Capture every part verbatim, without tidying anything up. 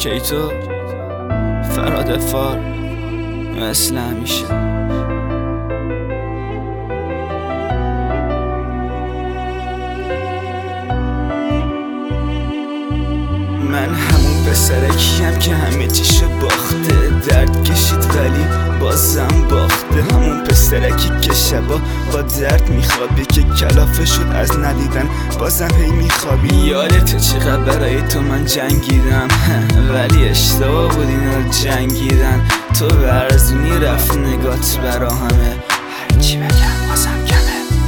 کیتو فراد فار مثل همیشه. من همون پسرکیم که همه چیشو باخته، درد کشید ولی بازم باخته. همون پسرکی که شبا با درد میخوابی، که کلافه شد از ندیدن بازم هی میخوابی. یادت چقدر برای تو من جنگیدم ولی اشتباه بود اینا جنگیدن. تو برزونی رفت نگات برا همه، هرچی بگم بازم کمه.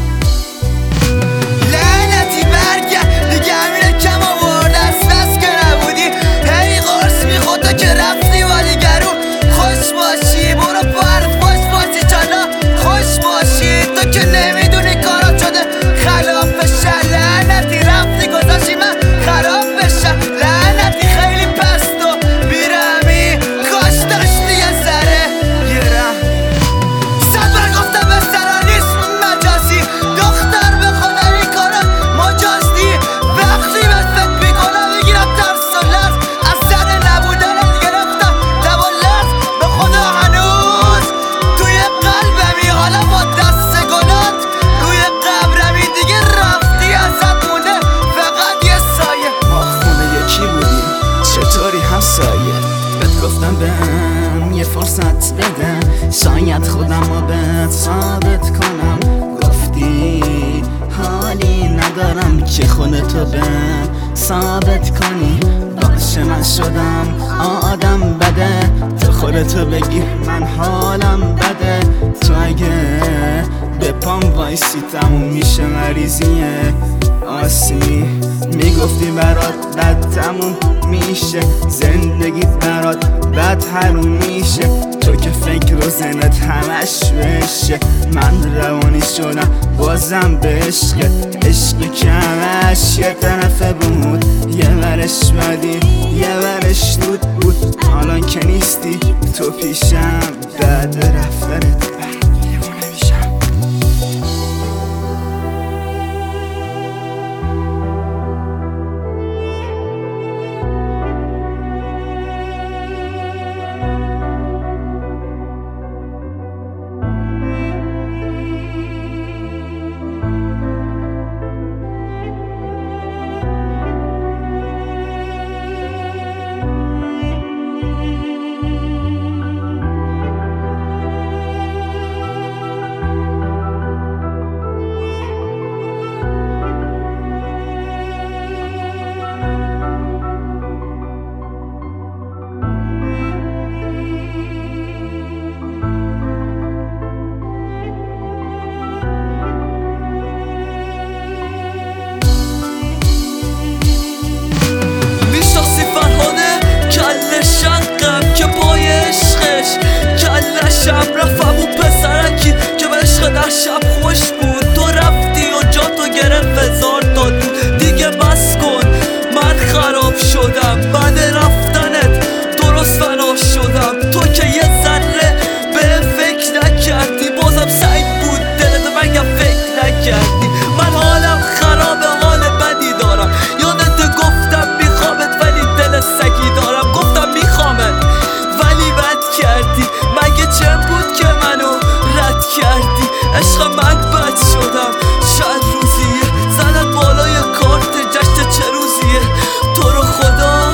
لعنتی برگرد دیگه، همینه کم آورد از بس که نبودی. هی قرص میخود تو که رفتی ولی گرون. خوش باشی برو برد باش باشی چالا خوش باشی. تو که نمیدونی کارات شده خلاف بشه. لعنتی رفتی گذاشی من خراب بشه. لعنتی خیلی پست و بیرمی، کاش داشتی یه ذره یه رحم. صد بار گفتم بسترا نیست مجازی، دختر به خدا این کارا مجازی. وقتی بهت فکر میکنم میگیرم ترس و لرز، از سر نبودنت گرفتم تب و لرز. به خدا هنوز توی قلبمی، حالا با دست گلات روی قبرمی. دیگه رفتی ازت مونده فقط یه سایه. ما خونه یکی بودیم چطوری همسایه. بهت گفتم بهم یه فرصت بده، شاید خودم رو بهت ثابت کنم. گفتی حالی ندارم که خونه تو بهم ثابت کنی. باشه من شدم آدم بده، تو خودتو بگی من حالم بده. تو اگه به پام وایسی تموم میشه مریضیه آسمی. میگفتی برات بد تموم میشه، زندگیت برات بد حروم میشه. تو که فکر و ذهنت همش بشه، من روانی شدم بازم به عشق. عشق که همش یه طرفه بود، یه ورش بدی یه ورش دود بود. حالا که نیستی تو پیشم، بعد رفتنت دیوونه میشم. شب رفتم اون پسرکی که به عشق در شب خوش بود. تو رفتی و جا تو گرفت هزار تا دود. دیگه بس کن من خراب شدم بعد رفتنت، درست فنا شدم. تو که یه ذره به فکر نکردی، بازم سعید بود دلت مگه فکر نکردی. من حالم خرابه حال بدی دارم، یادت گفتم میخوامت ولی دل سگی دارم. گفتم میخوامت ولی بد کردی، مگه چه بود که منو رد کردی. عشق من بد شدم چند روزیه، زدت بالای کارت جشن چه روزیه. تو رو خدا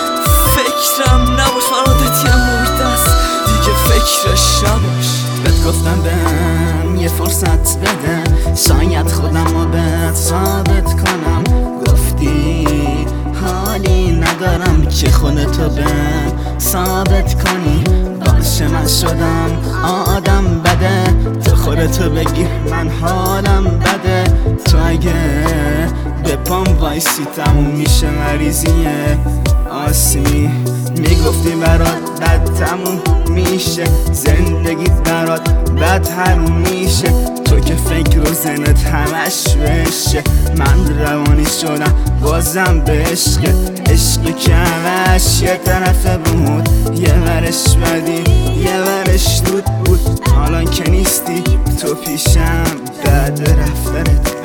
فکرم نباش، فرادت یه مرده است دیگه فکرش نباش. بهت گفتم بهم یه فرصت بده، شاید خودم رو بهت ثابت کنم. گفتی حالی ندارم که خونه تو بهم ثابت کنی. باشه من شدم آدم بده، تو خودتو بگی من حالم بده. تو اگه به پام وایسی تموم میشه مریضیه آسمی. میگفتی برات بد تموم میشه، زندگیت برات بد حروم میشه. تو که فکر و ذهنت همش بشه، من روانی شدم بازم به عشق. عشق که همش یه طرفه بود، یه ورش بدی یه ورش دود بود. حالا که نیستی تو پیشم، بعد رفتنت